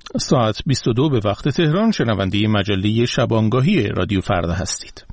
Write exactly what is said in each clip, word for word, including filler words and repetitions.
ساعت بیست و دو به وقت تهران، شنونده مجله شبانگاهی رادیو فردا هستید.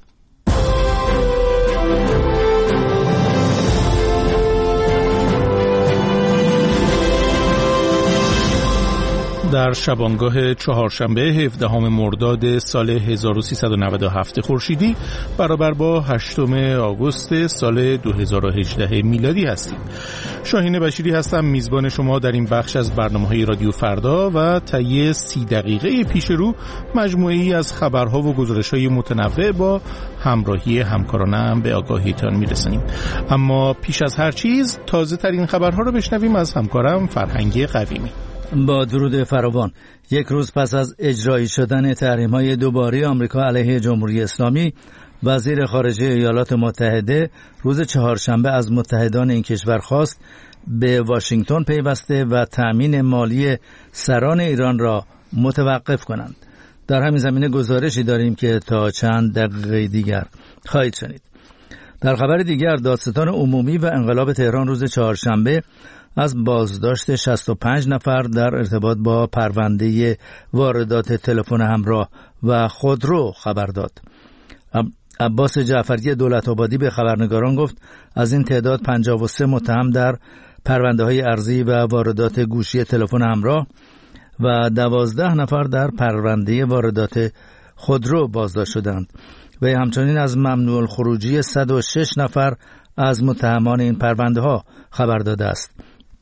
در شبانگاه چهارشنبه هفدهم مرداد سال هزار و سیصد و نود و هفت خورشیدی برابر با هشتم آگوست سال دو هزار و هجده میلادی هستیم. شاهین بشیری هستم، میزبان شما در این بخش از برنامه‌های رادیو فردا و طی سی دقیقه پیش رو مجموعه‌ای از خبرها و گزارش‌های متنوع با همراهی همکارانم به آگاهیتان میرسانیم. اما پیش از هر چیز تازه ترین خبرها رو بشنویم از همکارم فرهنگ قویمی. با درود فراوان، یک روز پس از اجرایی شدن تحریم‌های دوباره آمریکا علیه جمهوری اسلامی، وزیر خارجه ایالات متحده روز چهارشنبه از متحدان این کشور خواست به واشنگتن پیوسته و تأمین مالی سران ایران را متوقف کنند. در همین زمینه گزارشی داریم که تا چند دقیقه دیگر خواهید شنید. در خبر دیگر، دادستان عمومی و انقلاب تهران روز چهارشنبه از بازداشت شصت و پنج نفر در ارتباط با پرونده واردات تلفن همراه و خودرو خبر داد. عباس جعفری دولت‌آبادی به خبرنگاران گفت از این تعداد پنجاه و سه متهم در پرونده‌های ارزی و واردات گوشی تلفن همراه و دوازده نفر در پرونده واردات خودرو بازداشت شدند و همچنین از ممنوع الخروجی صد و شش نفر از متهمان این پرونده‌ها خبر داده است.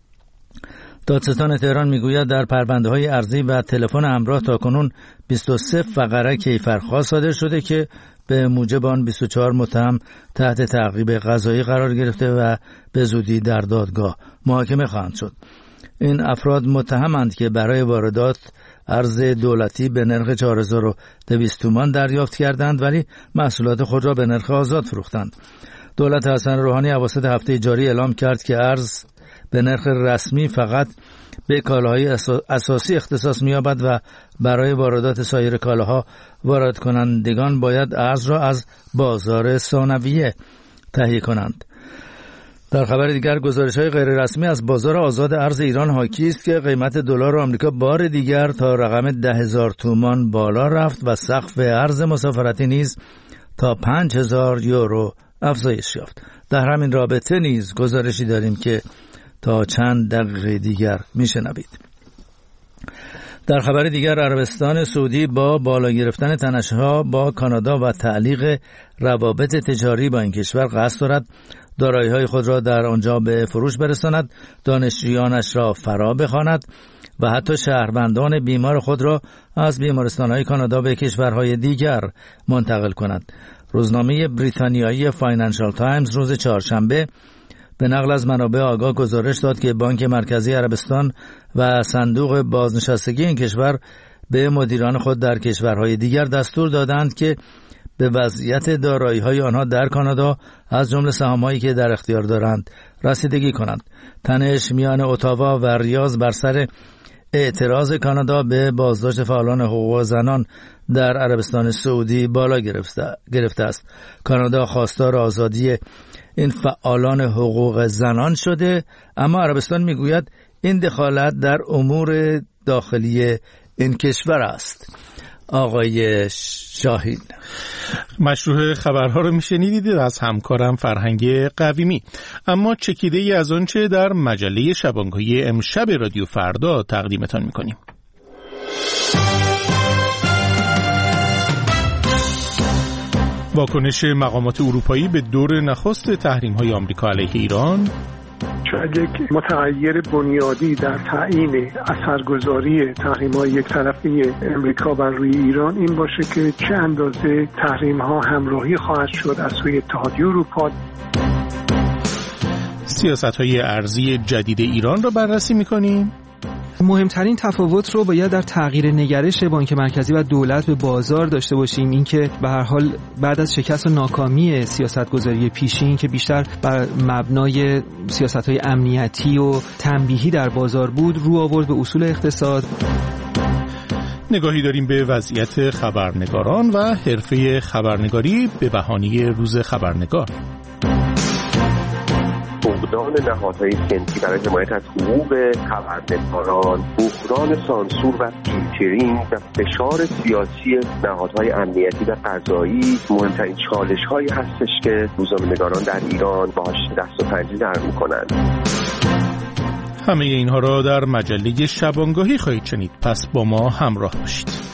دادستان تهران میگوید در پرونده‌های ارزی و تلفن همراه تاکنون بیست و سه فقره کیفرخواه صادر شده که به موجب آن بیست و چهار متهم تحت تعقیب قضایی قرار گرفته و به زودی در دادگاه محاکمه خواهند شد. این افراد متهمند که برای واردات ارز دولتی به نرخ چهار هزار و دویست تومان دریافت کردند ولی محصولات خود را به نرخ آزاد فروختند. دولت حسن روحانی اواسط هفته جاری اعلام کرد که ارز به نرخ رسمی فقط به کالاهای اساسی اختصاص می‌یابد و برای واردات سایر کالاها وارد کنندگان باید ارز را از بازار ثانویه تهیه کنند. در خبر دیگر، گزارش‌های غیر رسمی از بازار آزاد ارز ایران حاکی است که قیمت دلار آمریکا بار دیگر تا رقم ده هزار تومان بالا رفت و سقف ارز مسافرتی نیز تا پنج هزار یورو افزایش یافت. در همین رابطه نیز گزارشی داریم که تا چند دقیقه دیگر میشنوید. در خبر دیگر، عربستان سعودی با بالا گرفتن تنش‌ها با کانادا و تعلیق روابط تجاری با این کشور قصد دارد دارایی‌های خود را در آنجا به فروش برساند، دانشجویانش را فرا بخواند و حتی شهروندان بیمار خود را از بیمارستان‌های کانادا به کشورهای دیگر منتقل کند. روزنامه بریتانیایی فاینانشال تایمز روز چهارشنبه به نقل از منابع آگاه گزارش داد که بانک مرکزی عربستان و صندوق بازنشستگی این کشور به مدیران خود در کشورهای دیگر دستور دادند که به وضعیت دارایی‌های آنها در کانادا از جمله سهام‌هایی که در اختیار دارند رسیدگی کنند. تنش میان اتاوا و ریاض بر سر اعتراض کانادا به بازداشت فعالان حقوق زنان در عربستان سعودی بالا گرفته است. کانادا خواستار آزادی این فعالان حقوق زنان شده، اما عربستان میگوید این دخالت در امور داخلی این کشور است. آقای شاهین، مشروع خبرها رو میشنیدید از همکارم فرهنگ قویمی. اما چکیده ای از آنچه در مجله شبانگاهی امشب رادیو فردا تقدیمتان میکنیم. واکنش مقامات اروپایی به دور نخست تحریم‌های آمریکا علیه ایران. شاید یک متغیر بنیادی در تعیین اثرگذاری تحریم‌های یک طرفی امریکا بر روی ایران این باشه که چه اندازه تحریم‌ها همراهی خواهد شد از سوی اتحادیه اروپا. سیاست‌های ارزی جدید ایران را بررسی می‌کنیم. مهمترین تفاوت رو باید در تغییر نگرش بانک مرکزی و دولت به بازار داشته باشیم. اینکه به هر حال بعد از شکست و ناکامی سیاست‌گذاری پیشین که بیشتر بر مبنای سیاست‌های امنیتی و تنبیهی در بازار بود، رو آورد به اصول اقتصاد. نگاهی داریم به وضعیت خبرنگاران و حرفه خبرنگاری به بهانه روز خبرنگار. فقدان نهادهای سنفی برای حمایت از حقوق خبرنگاران، بحران سانسور و فیلترینگ و فشار سیاسی نهادهای امنیتی و قضایی مهمترین چالش‌هایی هستش که روزنامه‌نگاران در ایران باهاش دست و پنجه نرم می‌کنند. همه اینها را در مجله شبانگاهی خواهید شنید، پس با ما همراه باشید.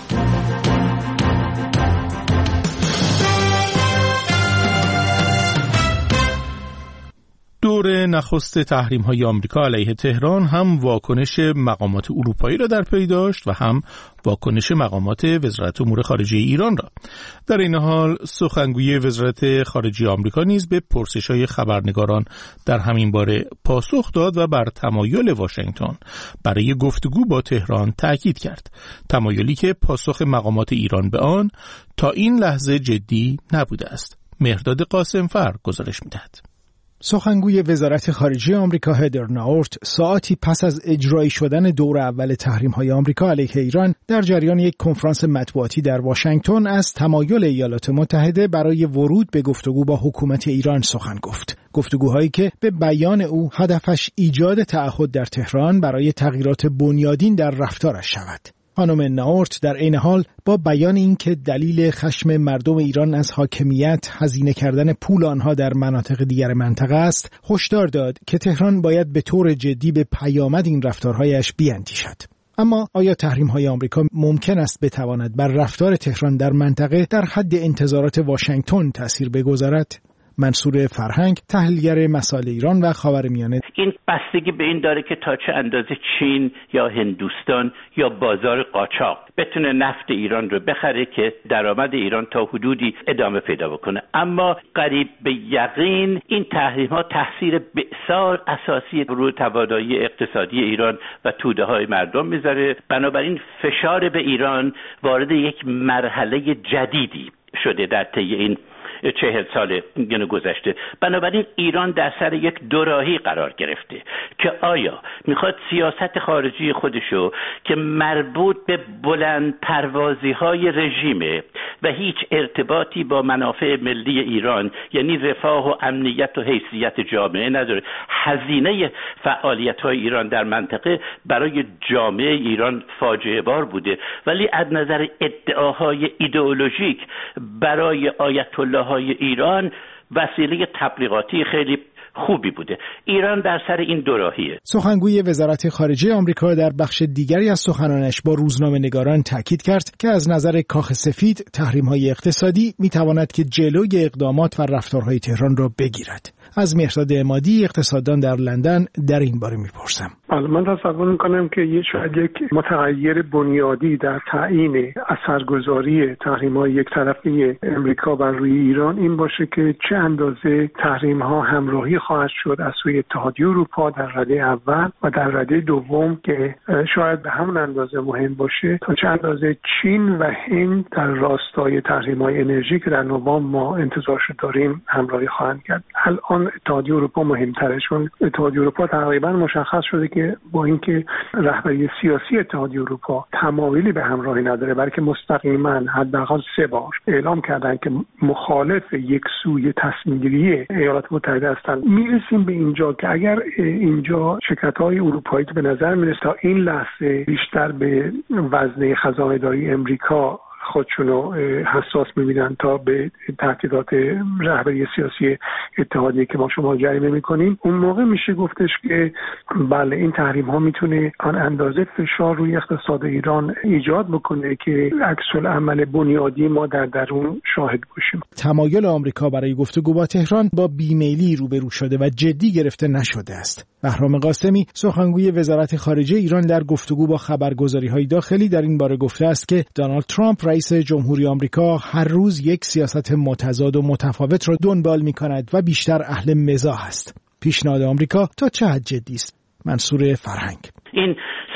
دور نخست تحریم‌های آمریکا علیه تهران هم واکنش مقامات اروپایی را در پی داشت و هم واکنش مقامات وزارت امور خارجه ایران را. در این حال سخنگوی وزارت خارجه آمریکا نیز به پرسش‌های خبرنگاران در همین باره پاسخ داد و بر تمایل واشنگتن برای گفتگو با تهران تاکید کرد، تمایلی که پاسخ مقامات ایران به آن تا این لحظه جدی نبوده است. مهرداد قاسمفر گزارش می‌دهد. سخنگوی وزارت خارجه آمریکا هدر ناورت ساعتی پس از اجرایی شدن دور اول تحریم‌های آمریکا علیه ایران در جریان یک کنفرانس مطبوعاتی در واشنگتن از تمایل ایالات متحده برای ورود به گفتگو با حکومت ایران سخن گفت. گفتگوهایی که به بیان او هدفش ایجاد تعهد در تهران برای تغییرات بنیادین در رفتارش شود. خانم ناورت در عین حال با بیان اینکه دلیل خشم مردم ایران از حاکمیت هزینه کردن پول آنها در مناطق دیگر منطقه است، هشدار داد که تهران باید به طور جدی به پیامد این رفتارهایش بیاندیشد. اما آیا تحریم‌های آمریکا ممکن است بتواند بر رفتار تهران در منطقه در حد انتظارات واشنگتن تأثیر بگذارد؟ منصور فرهنگ، تحلیلگر مسائل ایران و خاورمیانه: این بستگی به این داره که تا چه اندازه چین یا هندوستان یا بازار قاچاق بتونه نفت ایران رو بخره که درآمد ایران تا حدودی ادامه پیدا بکنه. اما قریب به یقین این تحریم‌ها تاثیر بسیار اساسی روی توانایی اقتصادی ایران و توده‌های مردم میذاره. بنابراین فشار به ایران وارد یک مرحله جدیدی شده در طی این چهل سال گذشته. بنابراین ایران در سر یک دوراهی قرار گرفته که آیا میخواد سیاست خارجی خودشو که مربوط به بلند پروازی های رژیمه و هیچ ارتباطی با منافع ملی ایران، یعنی رفاه و امنیت و حیثیت جامعه نداره، هزینه فعالیت های ایران در منطقه برای جامعه ایران فاجعه بار بوده، ولی از نظر ادعاهای ایدئولوژیک برای آیت الله های ایران وسیله تبلیغاتی خیلی خوبی بوده. ایران در سر این دوراهیه. سخنگوی وزارت خارجه آمریکا در بخش دیگری از سخنانش با روزنامه‌نگاران تاکید کرد که از نظر کاخ سفید تحریم‌های اقتصادی می‌تواند که جلوی اقدامات و رفتارهای تهران را بگیرد. از مهرداد عمادی، اقتصاددان در لندن، در این باره می‌پرسم. بله، من تصور می‌کنم که یه شاید یک متغیر بنیادی در تعیین اثرگذاری تحریم‌های یک طرفه امریکا بر روی ایران این باشه که چه اندازه تحریم‌ها همراهی خواهد شد از سوی اتحادیه اروپا در رده اول و در رده دوم که شاید به همون اندازه مهم باشه تا چه اندازه چین و هند در راستای تحریم‌های انرژی که در نوامبر ما انتظارش داریم همراهی خواهند کرد. الان اتحادیه اروپا مهم‌تره، چون اتحادیه اروپا تقریبا مشخص شده که با اینکه رهبری سیاسی اتحادیه اروپا تمایلی به همراهی نداره، بلکه مستقیما حداقل سه بار اعلام کردن که مخالف یک سوی تصمیم‌گیری ایالات متحده هستند. میرسیم به اینجا که اگر اینجا شرکت‌های اروپایی که به نظر میرسه تا این لحظه بیشتر به وزنه خزانه‌داری امریکا خودشونو حساس می‌بینن تا به تهدیدات رهبری سیاسی اتحادیه که ما شما جریمه می‌کنیم، اون موقع میشه گفتش که بله این تحریم ها میتونه آن اندازه فشار روی اقتصاد ایران ایجاد بکنه که عکس العمل بنیادی ما در درون شاهد باشیم. تمایل آمریکا برای گفتگو با تهران با بیمیلی روبرو شده و جدی گرفته نشده است. بهرام قاسمی، سخنگوی وزارت خارجه ایران، در گفتگو با خبرگزاری‌های داخلی در این باره گفته است که دونالد ترامپ رئیس جمهوری آمریکا هر روز یک سیاست متضاد و متفاوت را دنبال می‌کند و بیشتر اهل مزاح است. پیشنهاد آمریکا تا چه حد جدی است؟ منصور فرهنگ: این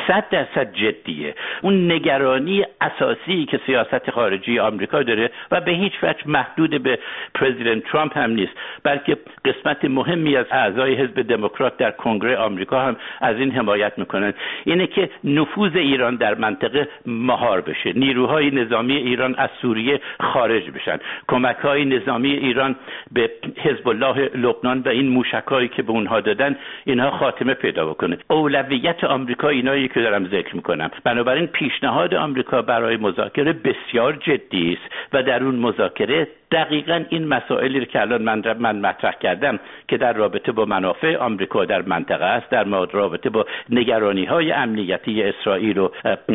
صد درصد جدیه. اون نگرانی اساسی که سیاست خارجی آمریکا داره و به هیچ وجه محدود به پرزیدنت ترامپ هم نیست، بلکه قسمت مهمی از اعضای حزب دموکرات در کنگره آمریکا هم از این حمایت میکنن، اینه که نفوذ ایران در منطقه مهار بشه، نیروهای نظامی ایران از سوریه خارج بشن، کمک‌های نظامی ایران به حزب الله لبنان و این موشک‌هایی که به اونها دادن اینها خاتمه پیدا بکنه. اولویت آمریکا اینایی که دارم ذکر میکنم. بنابراین پیشنهاد آمریکا برای مذاکره بسیار جدی است و در اون مذاکره دقیقاً این مسائلی که الان من من مطرح کردم که در رابطه با منافع آمریکا در منطقه است، در رابطه با نگرانی‌های امنیتی اسرائیل و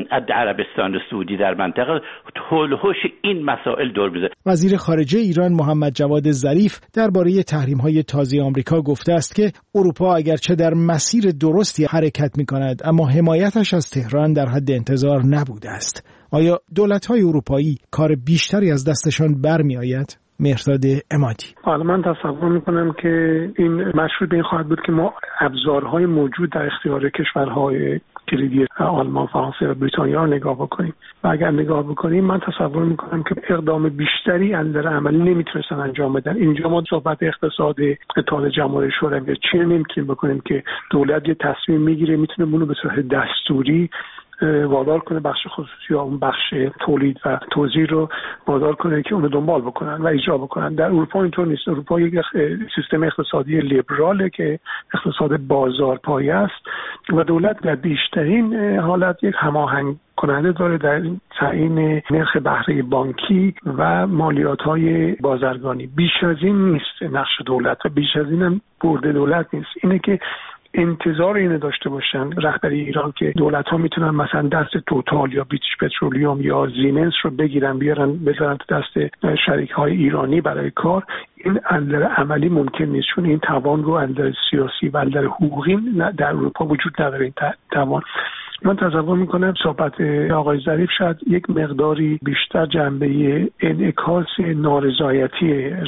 عربستان سعودی در منطقه، حول و حوش این مسائل دور می‌زنه. وزیر خارجه ایران محمد جواد ظریف درباره تحریم‌های تازه آمریکا گفته است که اروپا اگرچه در مسیر درستی حرکت می‌کند، اما حمایتش از تهران در حد انتظار نبوده است. آیا دولت‌های اروپایی کار بیشتری از دستشان برمی‌آید؟ مهرداد عمادی: حالا من تصور میکنم که این مشروط به این خواهد بود که ما ابزارهای موجود در اختیار کشورهای کلیدی آلمان، فرانسه و بریتانیا رو نگاه بکنیم و اگر نگاه بکنیم من تصور میکنم که اقدام بیشتری از نظر عملی نمیتونستن انجام بدن. اینجا ما صحبت اقتصاد اتحاد جماهیر شوروی یا چین نمیتونیم بکنیم که دولت یه تصمیم میگیره میتونه اونو به صورت دستوری وادار کنه بخش خصوصی یا اون بخش تولید و توزیع رو وادار کنه که اونو دنبال بکنن و اجرا بکنن. در اروپا اینطور نیست. اروپا یک سیستم اقتصادی لیبراله که اقتصاد بازارپایه است و دولت در بیشترین حالت یک هماهنگ کننده داره در تعیین نرخ بهره بانکی و مالیات‌های بازرگانی. بیش از این نیست نقش دولت و بیش از این هم برده دولت نیست. اینه که انتظار اینو داشته باشن رهبری ایران که دولت‌ها میتونن مثلا دست توتال یا بریتیش پترولیوم یا زیمنس رو بگیرن بیارن بذارن تو دست شریک‌های ایرانی برای کار، این از نظر عملی ممکن نیست، چون این توان رو از نظر سیاسی و از نظر حقوقی در اروپا وجود نداره. این توان من تصور میکنم صحبت آقای ظریف شاید یک مقداری بیشتر جنبه انعکاس نارضایتی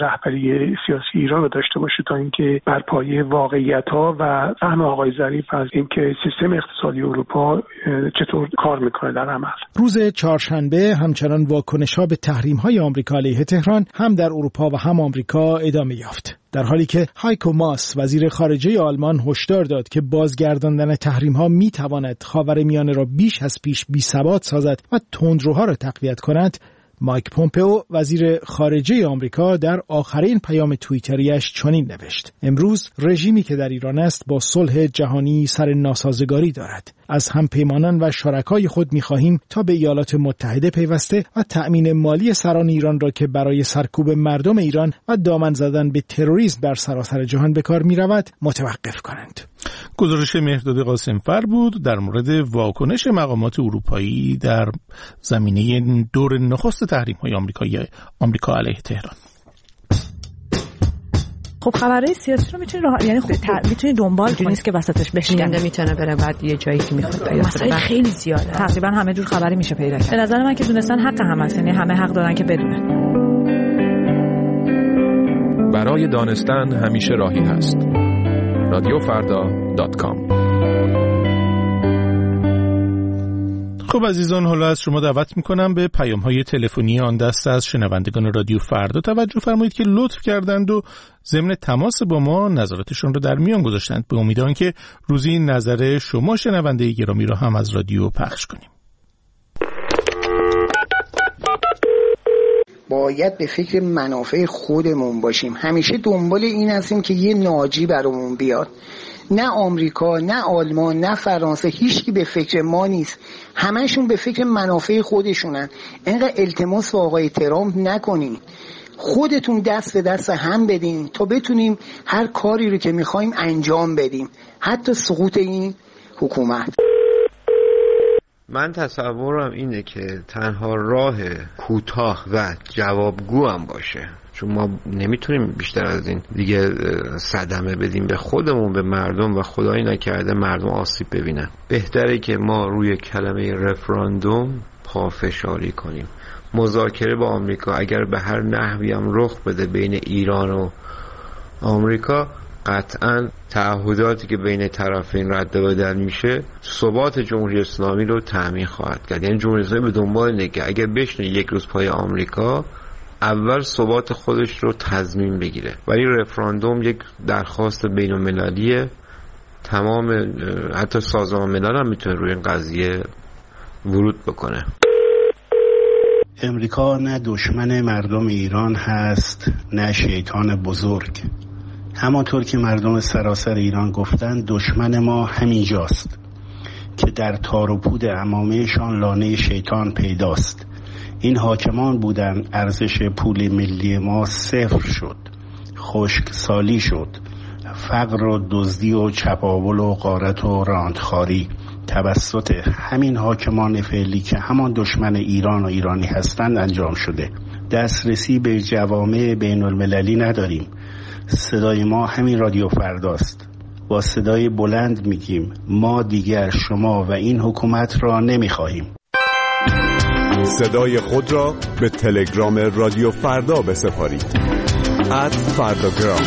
رهبری سیاسی ایران رو داشته باشه تا اینکه بر پایه واقعیت‌ها و فهم آقای ظریف از اینکه سیستم اقتصادی اروپا چطور کار میکنه در عمل. روز چهارشنبه همچنان واکنش‌ها به تحریم‌های آمریکا علیه تهران هم در اروپا و هم آمریکا ادامه یافت، در حالی که هایکو ماس وزیر خارجه آلمان هشدار داد که بازگرداندن تحریم‌ها می‌تواند خاورمیانه را بیش از پیش بی‌ثبات سازد و تندروها را تقویت کند. مایک پومپئو وزیر خارجه آمریکا در آخرین پیام توییتریش چنین نوشت: امروز رژیمی که در ایران است با صلح جهانی سر ناسازگاری دارد. از همپیمانان و شرکای خود می‌خواهیم تا به ایالات متحده پیوسته و تأمین مالی سران ایران را که برای سرکوب مردم ایران و دامن زدن به تروریسم در سراسر جهان به کار می‌رود متوقف کنند. گزارش مهرداد قاسمفر بود در مورد واکنش مقامات اروپایی در زمینه دور نخست تحریم‌های آمریکایی آمریکا علیه تهران. خب خبرهای سیاسی رو میتونی راه... یعنی خب میتونی دنبال کنی، نیست که وسطش بشکنه، میتونه بره بعد یه جایی که میخواد پیدا مسائل خیلی زیاده، تقریبا همه جور خبری میشه پیدا کرد. به نظر من که دونستن حق هم هست، یعنی همه حق دارن که بدونن. برای دانستن همیشه راهی هست. رادیو فردا دات کام. خب عزیزان، حالا از شما دعوت میکنم به پیام‌های تلفنی آن دسته از شنوندگان رادیو فردا توجه فرمایید که لطف کردند و ضمن تماس با ما نظراتشون رو در میان گذاشتند. به امید آنکه روزی نظر شما شنونده گرامی را هم از رادیو پخش کنیم. باید به فکر منافع خودمون باشیم. همیشه دنبال این هستیم که یه ناجی برامون بیاد. نه آمریکا، نه آلمان، نه فرانسه، هیچکی به فکر ما نیست. همهشون به فکر منافع خودشونن. اینقدر التماس با آقای ترامپ نکنین. خودتون دست به دست هم بدین تا بتونیم هر کاری رو که میخوایم انجام بدیم، حتی سقوط این حکومت. من تصورم اینه که تنها راه کوتاه و جوابگو هم باشه، چون ما نمیتونیم بیشتر از این دیگه صدمه بدیم به خودمون، به مردم، و خدایی نکرده مردم آسیب ببینن. بهتره که ما روی کلمه رفراندوم پافشاری کنیم. مذاکره با آمریکا اگر به هر نحوی هم رخ بده بین ایران و آمریکا، قطعاً تعهداتی که بین طرفین رد و بدل میشه ثبات جمهوری اسلامی رو تضمین خواهد کرد. یعنی جمهوری اسلامی به دنبال اینه که اگه بشینه یک روز پای آمریکا، اول ثبات خودش رو تضمین بگیره. ولی رفراندوم یک درخواست بین المللیه، تمام حتی سازمان ملل هم میتونه روی این قضیه ورود بکنه. امریکا نه دشمن مردم ایران هست نه شیطان بزرگ. همانطور که مردم سراسر ایران گفتن دشمن ما همینجاست که در تار و پود عمامه‌شان لانه شیطان پیداست. این حاکمان بودن ارزش پول ملی ما صفر شد، خشک سالی شد، فقر و دزدی و چپاول و غارت و راندخاری توسط همین حاکمان فعلی که همان دشمن ایران و ایرانی هستند انجام شده. دسترسی به جوامع بین المللی نداریم. صدای ما همین رادیو فرداست. با صدای بلند میگیم ما دیگر شما و این حکومت را نمیخواهیم. صدای خود را به تلگرام رادیو فردا بسپارید. ات فرداگرام.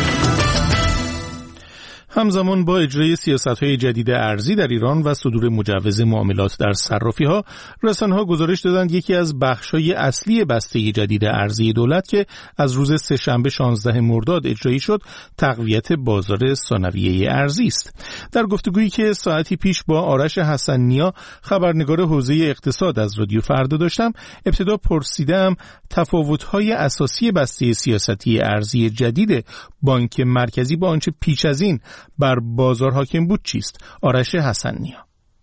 همزمان با اجرای سیاست‌های جدید ارزی در ایران و صدور مجوز معاملات در صرافی‌ها، رسانه‌ها گزارش دادند یکی از بخش‌های اصلی بسته جدید ارزی دولت که از روز سه‌شنبه شانزدهم مرداد اجرایی شد، تقویت بازار ثانویه ارزی است. در گفتگویی که ساعتی پیش با آرش حسن نیا، خبرنگار حوزه اقتصاد از رادیو فردا داشتم، ابتدا پرسیدم تفاوت‌های اساسی بسته سیاستی ارزی جدید بانک مرکزی با آنچه پیش از این بر بازار حاکم بود چیست؟ آرش حسن نیا: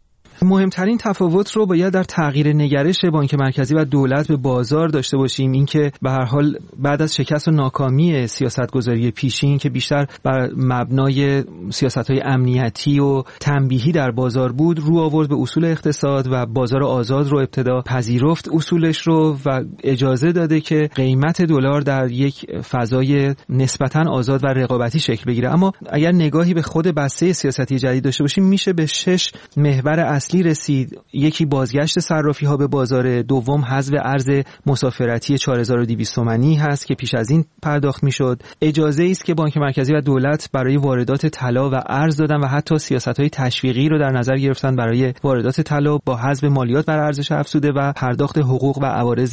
مهمترین تفاوت رو باید در تغییر نگرش بانک مرکزی و دولت به بازار داشته باشیم. این که به هر حال بعد از شکست و ناکامی سیاستگذاری پیشین که بیشتر بر مبنای سیاست‌های امنیتی و تنبیهی در بازار بود، رو آورد به اصول اقتصاد و بازار آزاد رو ابتدا پذیرفت اصولش رو و اجازه داده که قیمت دلار در یک فضای نسبتاً آزاد و رقابتی شکل بگیره. اما اگر نگاهی به خود بسته سیاستی جدید داشته باشیم، میشه به شش محور اصلی رسید. یکی بازگشت صرافی ها به بازار، دوم حذف ارز مسافرتی چهار هزار و دویست تومانی هست که پیش از این پرداخت میشد. اجازه است که بانک مرکزی و دولت برای واردات طلا و ارز دادن و حتی سیاست‌های تشویقی رو در نظر گرفتن برای واردات طلا با حذف مالیات بر ارزش افزوده و پرداخت حقوق و عوارض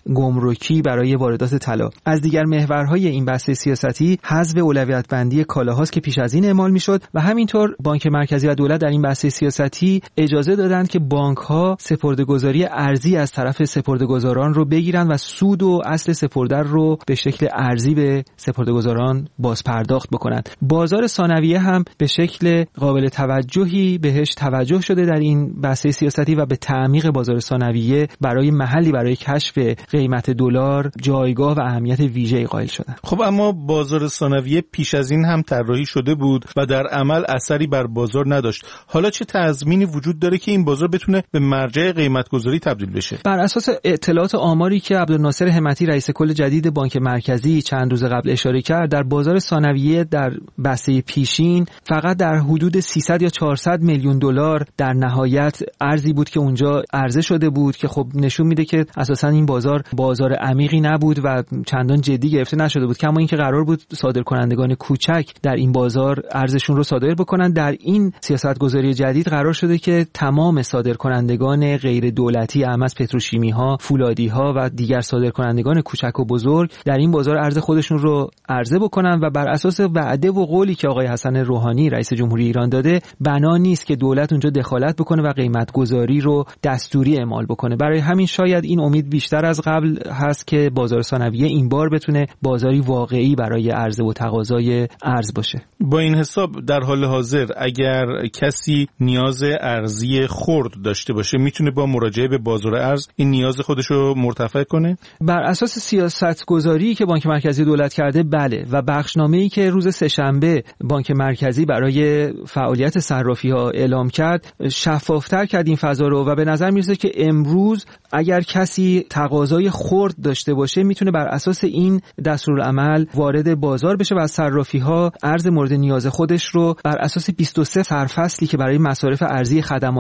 گمرکی برای واردات طلا. از دیگر محورهای این بسته سیاستی حذف اولویت بندی کالاهاست که پیش از این اعمال میشد و همینطور بانک مرکزی و دولت در این بسته سیاستی اجازه دادند که بانک‌ها سپرده‌گذاری ارزی از طرف سپرده‌گذاران رو بگیرن و سود و اصل سپرده رو به شکل ارزی به سپرده‌گذاران باز پرداخت بکنند. بازار ثانویه هم به شکل قابل توجهی بهش توجه شده در این بحث سیاستی و به تعمیق بازار ثانویه برای محلی برای کشف قیمت دلار جایگاه و اهمیت ویژه‌ای قائل شدن. خب اما بازار ثانویه پیش از این هم طراحی شده بود و در عمل اثری بر بازار نداشت. حالا چه تضمینی وجود داره که این بازار بتونه به مرجع قیمت‌گذاری تبدیل بشه؟ بر اساس اطلاعات آماری که عبدالناصر همتی رئیس کل جدید بانک مرکزی چند روز قبل اشاره کرد، در بازار ثانویه در بسته پیشین فقط در حدود سیصد یا چهارصد میلیون دلار در نهایت ارزی بود که اونجا عرضه شده بود که خب نشون میده که اساسا این بازار بازار عمیقی نبود و چندان جدی گرفته نشده بود. کما اینکه قرار بود صادرکنندگان کوچک در این بازار ارزششون رو صادر بکنن، در این سیاست‌گذاری جدید قرار شده که تمام صادرکنندگان غیر دولتی، اهم از پتروشیمی‌ها، فولادی‌ها و دیگر صادرکنندگان کوچک و بزرگ در این بازار ارز خودشون رو عرضه بکنن و بر اساس وعده و قولی که آقای حسن روحانی رئیس جمهوری ایران داده، بنا نیست که دولت اونجا دخالت بکنه و قیمت‌گذاری رو دستوری اعمال بکنه. برای همین شاید این امید بیشتر از قبل هست که بازار ثانویه این بار بتونه بازاری واقعی برای عرضه و تقاضای ارز باشه. با این حساب در حال حاضر اگر کسی نیاز ارزی خرد داشته باشه، میتونه با مراجعه به بازار ارز این نیاز خودش رو مرتفع کنه؟ بر اساس سیاست گذاری که بانک مرکزی دولت کرده بله، و بخشنامه‌ای که روز سه‌شنبه بانک مرکزی برای فعالیت صرافی ها اعلام کرد شفافتر کرد این فضا رو و به نظر میرسه که امروز اگر کسی تقاضای خرد داشته باشه میتونه بر اساس این دستورالعمل وارد بازار بشه و از صرافی ها ارز مورد نیاز خودش رو بر اساس بیست و سه سرفصلی که برای مصارف ارزی خدمات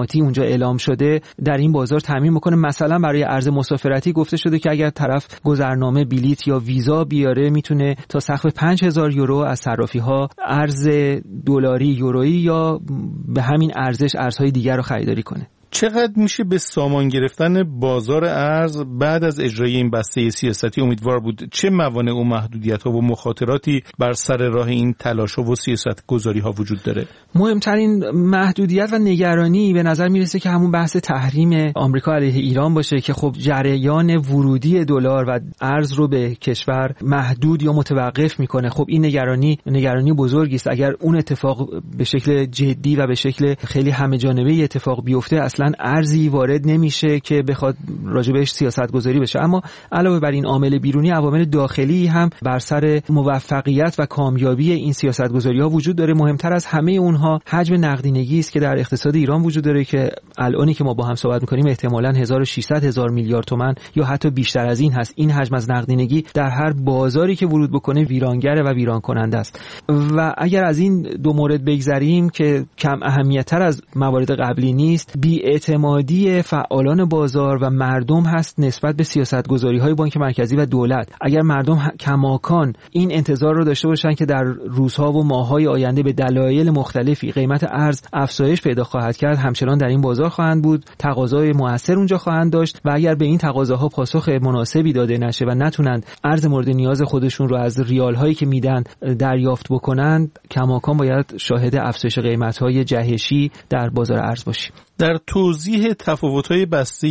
خدماتی اونجا اعلام شده در این بازار تامین بکنه. مثلا برای ارز مسافرتی گفته شده که اگر طرف گذرنامه، بلیت یا ویزا بیاره میتونه تا سقف پنج هزار یورو از صرافی‌ها ارز دلاری، یورویی یا به همین ارزش ارزهای دیگر رو خریداری کنه. چقدر میشه به سامان گرفتن بازار ارز بعد از اجرای این بسته سیاستی امیدوار بود؟ چه موانع و محدودیت‌ها و مخاطراتی بر سر راه این تلاش‌ها و سیاست‌گذاری‌ها وجود داره؟ مهمترین محدودیت و نگرانی به نظر میرسه که همون بحث تحریم آمریکا علیه ایران باشه که خب جریان ورودی دلار و ارز رو به کشور محدود یا متوقف میکنه. خب این نگرانی نگرانی بزرگی است. اگر اون اتفاق به شکل جدی و به شکل خیلی همه جانبه اتفاق بیفته اصلا ارزی وارد نمیشه که بخواد راجبش سیاست گذاری بشه. اما علاوه بر این عامل بیرونی، عوامل داخلی هم بر سر موفقیت و کامیابی این سیاست گذاری ها وجود داره. مهمتر از همه اونها حجم نقدینگی است که در اقتصاد ایران وجود داره که الانی که ما با هم صحبت می‌کنیم احتمالاً هزار و ششصد هزار میلیارد تومان یا حتی بیشتر از این هست. این حجم از نقدینگی در هر بازاری که ورود بکنه ویرانگره و ویران کننده است. و اگر از این دو مورد بگذریم که کم اهمیت‌تر از موارد قبلی نیست، بی‌اعتمادی فعالان بازار و مردم هست نسبت به سیاست‌گذاری‌های بانک مرکزی و دولت. اگر مردم کماکان این انتظار رو داشته باشن که در روزها و ماه‌های آینده به دلایل مختلفی قیمت ارز افزایش پیدا خواهد کرد، همچنان در این بازار خواهند بود، تقاضای موثر اونجا خواهند داشت و اگر به این تقاضاها پاسخ مناسبی داده نشه و نتونند ارز مورد نیاز خودشون رو از ریال‌هایی که میدن دریافت بکنند، کماکان باید شاهد افزایش قیمت‌های جهشی در بازار ارز باشیم. در توضیح تفاوت‌های بسته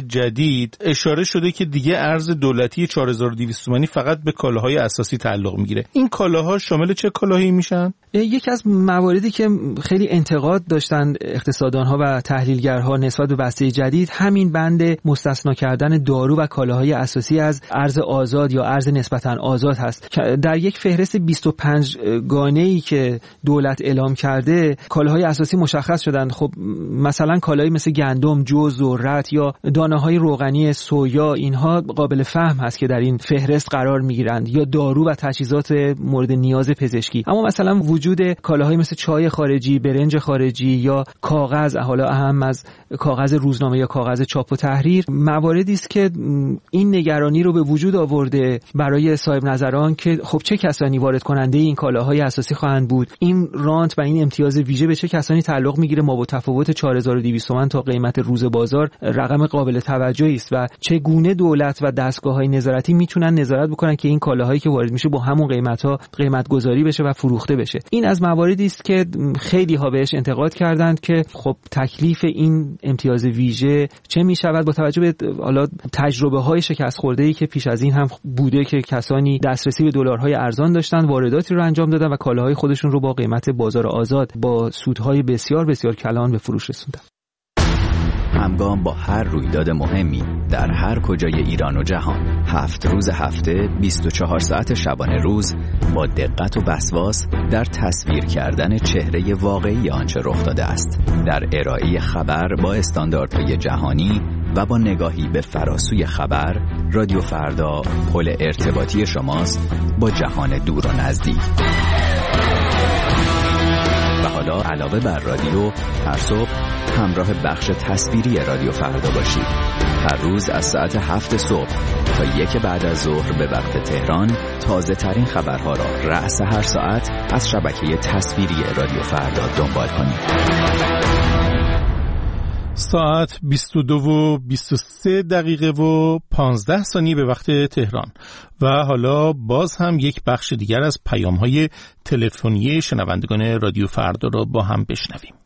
جدید اشاره شده که دیگه ارز دولتی چهار هزار و دویست تومانی فقط به کالاهای اساسی تعلق میگیره. این کالاها شامل چه کالاهایی میشن؟ یکی از مواردی که خیلی انتقاد داشتن اقتصاددان‌ها و تحلیلگرها نسبت به بسته جدید همین بند مستثنا کردن دارو و کالاهای اساسی از ارز آزاد یا ارز نسبتاً آزاد هست. در یک فهرست بیست و پنج گانه‌ای که دولت اعلام کرده کالاهای اساسی مشخص شدن. خب مثلا کالایی مثل گندم، جو، ذرت یا دانه‌های روغنی سویا، اینها قابل فهم هست که در این فهرست قرار میگیرند، یا دارو و تجهیزات مورد نیاز پزشکی. اما مثلا وجود کالاهای مثل چای خارجی، برنج خارجی یا کاغذ، حالا اهم از کاغذ روزنامه یا کاغذ چاپ و تحریر، مواردی است که این نگرانی رو به وجود آورده برای صاحب نظران که خب چه کسانی وارد کننده این کالاهای اساسی خواهند بود، این رانت و این امتیاز ویژه به چه کسانی تعلق میگیره. ما با تفاوت چهار هزار و دویست تومان تا قیمت روز بازار رقم قابل توجهی است و چگونه دولت و دستگاه‌های نظارتی میتونن نظارت بکنن که این کالاهایی که وارد میشه با همون قیمت‌ها قیمت گذاری بشه و فروخته بشه. این از مواردی است که خیلی ها بهش انتقاد کردند که خب تکلیف این امتیاز ویژه چه میشود با توجه به حالا تجربه‌های شکست خورده‌ای که پیش از این هم بوده که کسانی دسترسی به دلارهای ارزان داشتن، وارداتی رو انجام دادن و کالاهای خودشون رو با قیمت بازار آزاد با سودهای بسیار بسیار کلان به فروش رسوندن. همگام با هر رویداد مهمی در هر کجای ایران و جهان، هفت روز هفته، بیست و چهار ساعت شبانه روز، با دقت و وسواس در تصویر کردن چهره واقعی آنچه رخ داده است، در ارائه خبر با استانداردهای جهانی و با نگاهی به فراسوی خبر، رادیو فردا پل ارتباطی شماست با جهان دور و نزدیک. و حالا علاوه بر رادیو، هر صبح همراه بخش تصویری رادیو فردا باشید. هر روز از ساعت هفت صبح تا یک بعد از ظهر به وقت تهران تازه ترین خبرها را رأس هر ساعت از شبکه تصویری رادیو فردا دنبال کنید. ساعت بیست و دو و بیست و سه دقیقه و پانزده ثانیه به وقت تهران. و حالا باز هم یک بخش دیگر از پیام‌های تلفنی شنوندگان رادیو فردا را با هم بشنویم.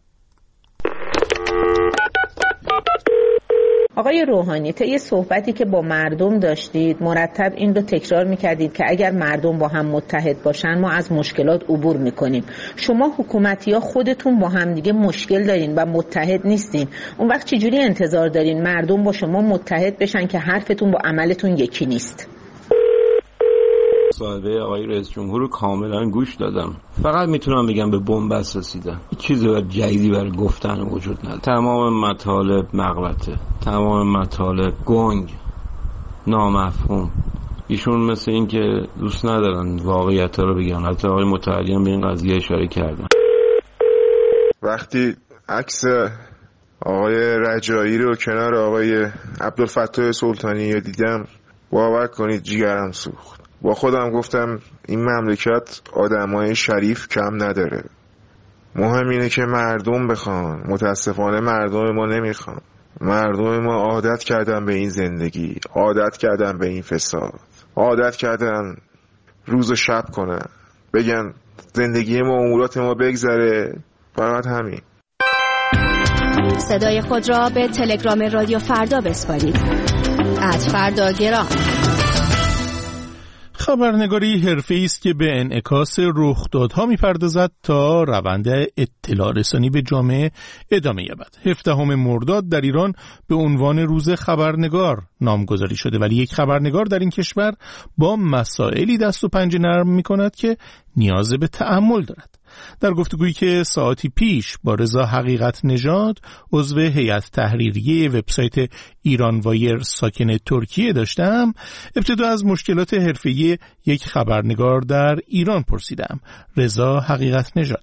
آقای روحانی، طی صحبتی که با مردم داشتید مرتب این رو تکرار میکردید که اگر مردم با هم متحد باشن ما از مشکلات عبور میکنیم. شما حکومتی‌ها خودتون با هم دیگه مشکل دارین و متحد نیستین. اون وقت چجوری انتظار دارین مردم با شما متحد بشن که حرفتون با عملتون یکی نیست؟ صاحبه آقای رئیس جمهور رو کاملا گوش دادم. فقط میتونم بگم به بن‌بست رسیدن. هیچ چیزی جدیدی برای گفتن وجود نداره. تمام مطالب مغلطه، تمام مطالب گنگ، نامفهوم. ایشون مثل این که دوست ندارن واقعیت رو بگن. حتی آقای متحدی هم به این قضیه اشاره کردن. وقتی عکس آقای رجایی رو کنار آقای عبدالفتاح سلطانی دیدم، باور کنید جیگرم سوخت. با خودم گفتم این مملکت آدمای شریف کم نداره، مهم اینه که مردم بخوان. متاسفانه مردم ما نمیخوان. مردم ما عادت کردن به این زندگی، عادت کردن به این فساد، عادت کردن روز و شب کنن، بگن زندگی ما امورات ما بگذره. فقط همین. صدای خود را به تلگرام رادیو فردا بسپارید. ات فردا گرام. خبرنگاری حرفه‌ای است که به انعکاس رخدادها می‌پردازد تا روند اطلاع رسانی به جامعه ادامه یابد. هفدهم مرداد در ایران به عنوان روز خبرنگار نامگذاری شده، ولی یک خبرنگار در این کشور با مسائلی دست و پنجه نرم می‌کند که نیاز به تأمل دارد. در گفتگویی که ساعتی پیش با رضا حقیقت نژاد عضو هیئت تحریریه وبسایت ایران وایر ساکن ترکیه داشتم، ابتدا از مشکلات حرفه‌ای یک خبرنگار در ایران پرسیدم. رضا حقیقت نژاد: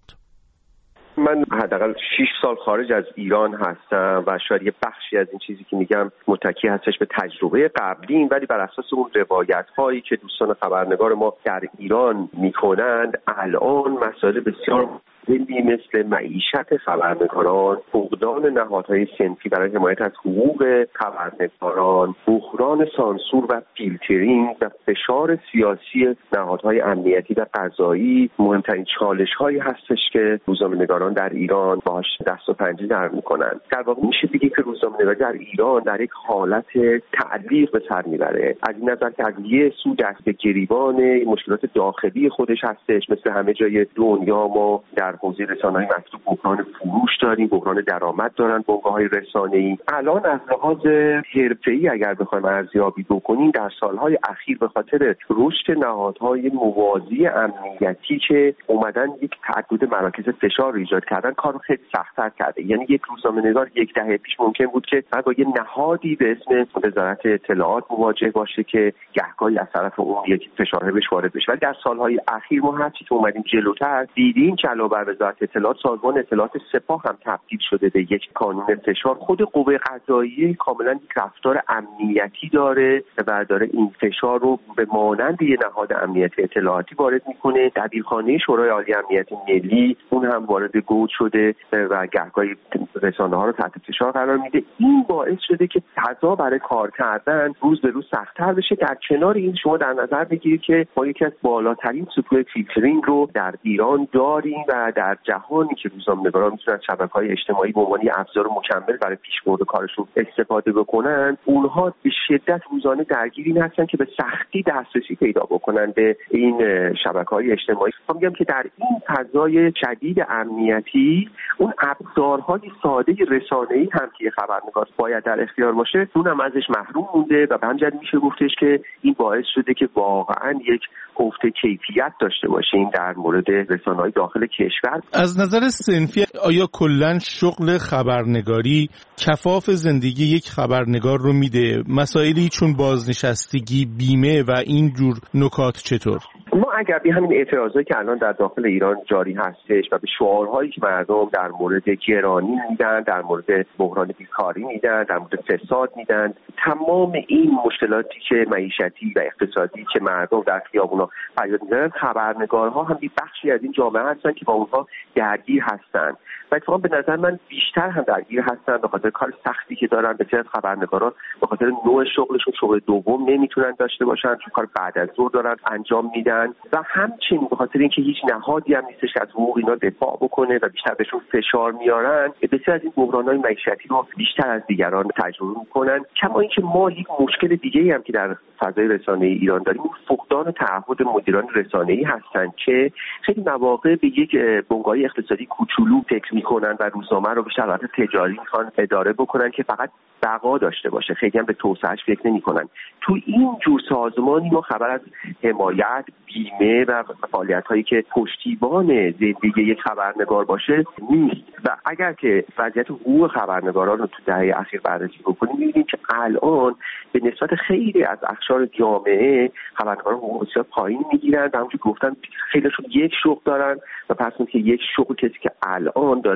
من حداقل شش سال خارج از ایران هستم و شاید یه بخشی از این چیزی که میگم متکی هستش به تجربه قبلیم، ولی بر اساس اون روایت هایی که دوستان خبرنگار ما در ایران میکنند، الان مسائل بسیار مهمی مثل معیشت خبرنگاران، فقدان نهادهای صنفی برای حمایت از حقوق خبرنگاران، بحران سانسور و فیلترینگ و فشار سیاسی نهادهای امنیتی و قضایی مهمترین چالش هایی هستش که روزنامه‌نگاران در ایران باهاش دست و پنجه نرم میکنن. در واقع میشه بگه که روزنامه‌نگاری در ایران در یک حالت تعلیق به سر میبره، از این نظر که از یه سو دست به گریبان مشکلات داخلی خودش هستش. مثل همه جای دنیا ما در حوزه رسانه‌ای مطلوب بحران فروش داریم، بحران درآمد دارن بنگاه‌های رسانه‌ای. الان از لحاظ حرفه‌ای اگر بخوایم ارزیابی بکنیم، در سالهای اخیر به خاطر رشد نهادهای موازی امنیتی که اومدن یک تعدد مراکز فشار رو ایجاد کردن، کارو خیلی سخت‌تر کرده. یعنی یک روزنامه‌نگار یک دهه پیش ممکن بود که با یه نهادی به اسم وزارت اطلاعات مواجه باشه که گهگاهی از طرف اون یک فشار بهش وارد بشه، ولی در سالهای اخیر ما هرچی که اومدیم جلوتر دیدیم که علاوه بر وزارت اطلاعات، سازمان اطلاعات سپاه هم تبدیل شده به یک کانون فشار. خود قوه قضاییه کاملا یک رفتار امنیتی داره و داره این فشار رو به مانند یه نهاد امنیتی اطلاعاتی وارد میکنه. دبیرخانه شورای عالی امنیت ملی اون هم وارد گود شده و گهگاهی رسانه‌ها رو تحت فشار قرار میده. این باعث شده که فضا برای کار کردن روز به روز سخت‌تر بشه. در کنار این شما در نظر بگیرید که ما یکی از بالاترین سطوح فیلترینگ رو در ایران داریم و در جهانی که روزنامه‌نگاران میتونن شبکه‌های اجتماعی به عنوان ابزار مکمل برای پیشبرد کارشون استفاده بکنن، اونها به شدت روزانه درگیر هستن که به سختی دسترسی پیدا بکنن به این شبکه‌های اجتماعی. من میگم که در این فضای شدید امنیتی، اون ابزارهای ساده رسانه‌ای هم که خبرنگار باید در اختیار باشه، اونم ازش محروم مونده و به همین جهت میشه گفتش که این باعث شده که واقعا یک افت کیفیت داشته باشیم در مورد رسانه‌های داخل کشور. از نظر صنفی آیا کلاً شغل خبرنگاری کفاف زندگی یک خبرنگار رو میده؟ مسائلی چون بازنشستگی، بیمه و این جور نکات چطور؟ ما اگر به همین اعتراضایی که الان در داخل ایران جاری هستش و به شعارهایی که مردم در مورد گرانی میدن، در مورد بحران بیکاری میدن، در مورد فساد میدن، تمام این مشکلاتی که معیشتی و اقتصادی که مردم در خیابونا فریاد میزنن، خبرنگارها هم یک بخشی از این جامعه هستن که با اونها درگیر هستن و اتفاقا به نظر من بیشتر هم درگیر هستن به خاطر کار سختی که دارن. بسیار از خبرنگاران به خاطر نوع شغلشون شغل دوم نمیتونن داشته باشن، چون کار بعد از ظهر دارن انجام میدن و همچنین به خاطر اینکه هیچ نهادی هم نیستش که از حقوق اینا دفاع بکنه و بیشتر بهشون فشار میارن، بسیار از این بحران‌های معیشتی رو بیشتر از دیگران تجربه میکنن. کما اینکه ما یک مشکل دیگه‌ای هم که در فضای رسانه‌ای ایران داریم، فقدان تعهد مدیران رسانه‌ای هستن که خیلی مواقع به یک بنگاه اقتصادی کوچولو فکر میکنن و روزنامه رو به شرایط تجاری میخوان اداره بکنن که فقط بقا داشته باشه، خیلی هم به توسعهش فکر نمیکنن. تو این جور سازمانی ما خبر از حمایت، بیمه و فعالیت‌هایی که پشتیبان زندگی یک خبرنگار باشه نیست و اگر که وضعیت حقوق خبرنگاران رو تو دهه اخیر بررسی بکنیم، می‌بینیم که الان به نسبت خیلی از اقشار جامعه خبرنگاران حقوق بسیار پایین میگیرن و همونجوری گفتن خیلیشون یک شغل دارن و پس اون که یک شغل کسی که الان داره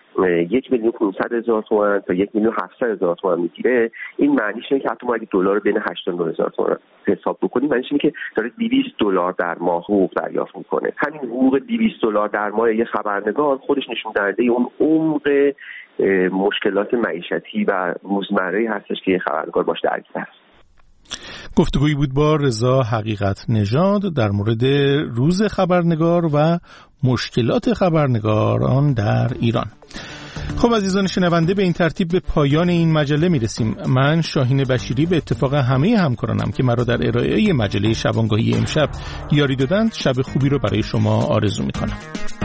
یک میلیون پانصد هزار تومان تا یک میلیون هفتصد هزار تومان میگیره، این معنیش اینه که حتی ما اگه دلار بین هشتاد و نه هزار تومان حساب بکنیم، معنیش اینه که داره دویست دلار در ماه حقوق دریافت میکنه. همین حقوق دویست دلار در ماه یه خبرنگار خودش نشون دهنده اون عمق مشکلات معیشتی و روزمره‌ای هستش که یه خبرنگار باش درگیر است. گفتگویی بود با رضا حقیقت نژاد در مورد روز خبرنگار و مشکلات خبرنگاران در ایران. خب عزیزان شنونده، به این ترتیب به پایان این مجله میرسیم. من شاهین بشیری به اتفاق همه همکارانم که مرا در ارائه مجله شبانگاهی امشب یاری دادند، شب خوبی رو برای شما آرزو میکنم.